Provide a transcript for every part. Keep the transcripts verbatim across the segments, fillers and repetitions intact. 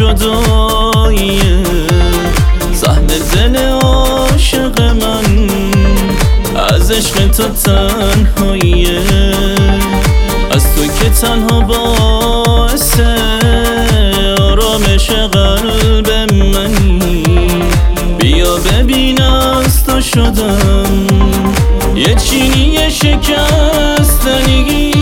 جداییه، سهم دل عاشق من از عشق تو تنهاییه. از تو که تنها باعث آرامش قلب منی، بیا ببین از تو شدم یه چینی شکستنی.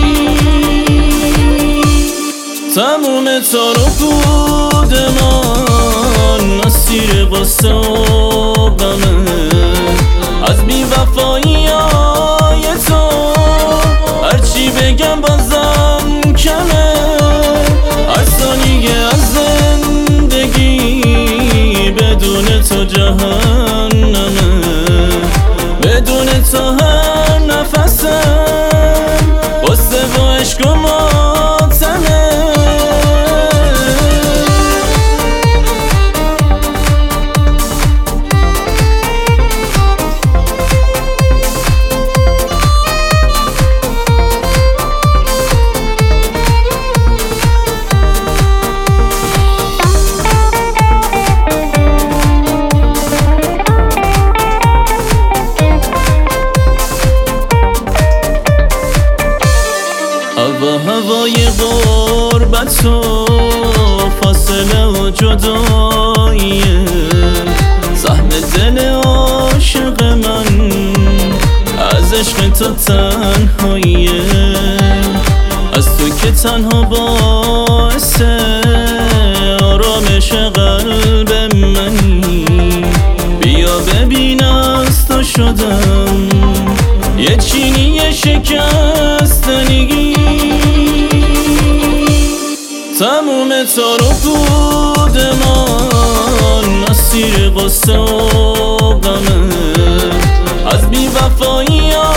تموم تار و پود من اسیر قصه و غمه، از بی وفایی های تو هرچی بگم بازم کمه. هر ثانیه از زندگی بدون تو جهنمه، بدون تو هر نفسم غصه و عشق و ماتمه. هوا هوای غربت و فاصله و جداییه، سهم دل عاشق من از عشق تو تنهاییه. از تو که تنها باعث آرامش قلب منی، بیا ببین از تو شدم یه چینی شکستنی. تموم تار و پود من اسیر قصه و غمه، از بی وفایی